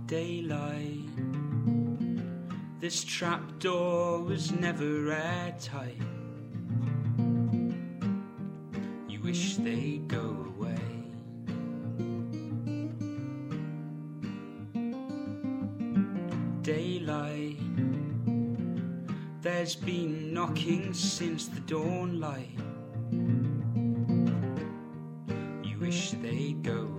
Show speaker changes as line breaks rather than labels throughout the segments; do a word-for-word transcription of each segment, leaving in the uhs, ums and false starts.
Daylight. This trapdoor was never airtight. You wish they'd go away. Daylight. There's been knocking since the dawn light. You wish they'd go away.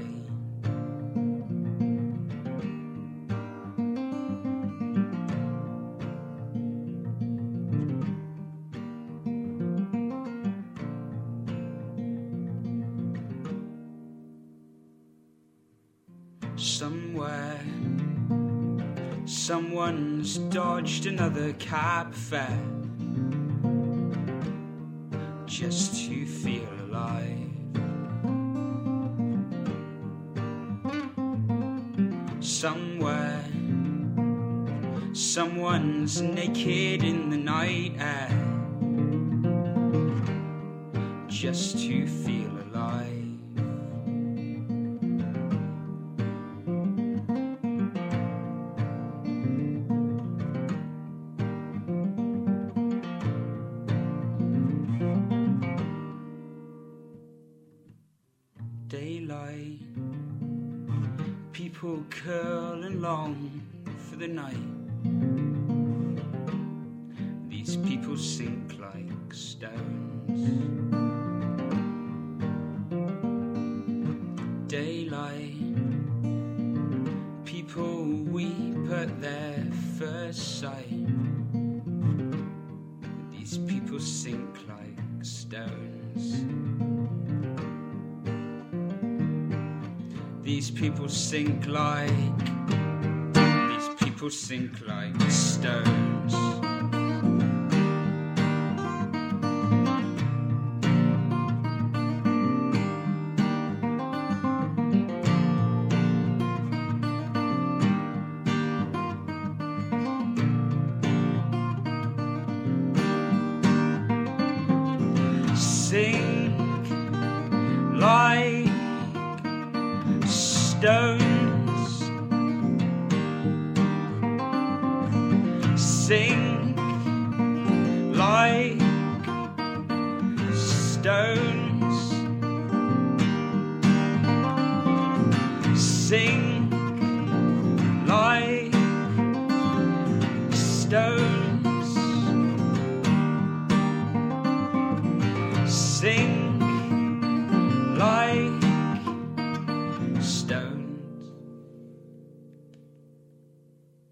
Somewhere, someone's dodged another cab fare just to feel alive. Somewhere, someone's naked in the night air just to feel alive. Daylight, people curl and long for the night. These people sink like stones. Daylight, people weep at their first sight. These people sink like stones. These people sink like, these people sink like stones. Sink like stones. Sink like stones. Sink like stones.